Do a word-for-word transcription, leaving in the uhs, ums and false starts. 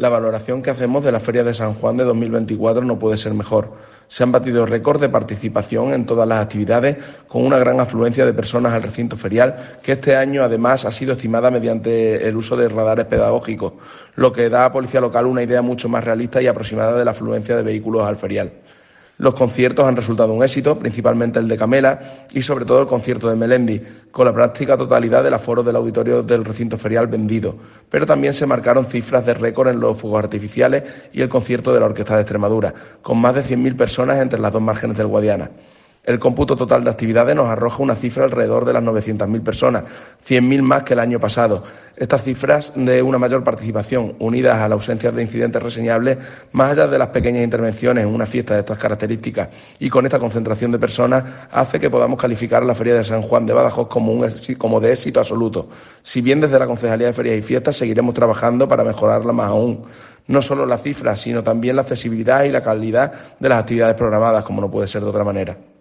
La valoración que hacemos de la Feria de San Juan de dos mil veinticuatro no puede ser mejor. Se han batido récords de participación en todas las actividades, con una gran afluencia de personas al recinto ferial, que este año además ha sido estimada mediante el uso de radares pedagógicos, lo que da a Policía Local una idea mucho más realista y aproximada de la afluencia de vehículos al ferial. Los conciertos han resultado un éxito, principalmente el de Camela y sobre todo el concierto de Melendi, con la práctica totalidad del aforo del auditorio del recinto ferial vendido. Pero también se marcaron cifras de récord en los fuegos artificiales y el concierto de la Orquesta de Extremadura, con más de cien mil personas entre las dos márgenes del Guadiana. El cómputo total de actividades nos arroja una cifra alrededor de las novecientas mil personas, cien mil más que el año pasado. Estas cifras de una mayor participación, unidas a la ausencia de incidentes reseñables, más allá de las pequeñas intervenciones en una fiesta de estas características y con esta concentración de personas, hace que podamos calificar a la Feria de San Juan de Badajoz como, un, como de éxito absoluto. Si bien desde la Concejalía de Ferias y Fiestas seguiremos trabajando para mejorarla más aún. No solo las cifras, sino también la accesibilidad y la calidad de las actividades programadas, como no puede ser de otra manera.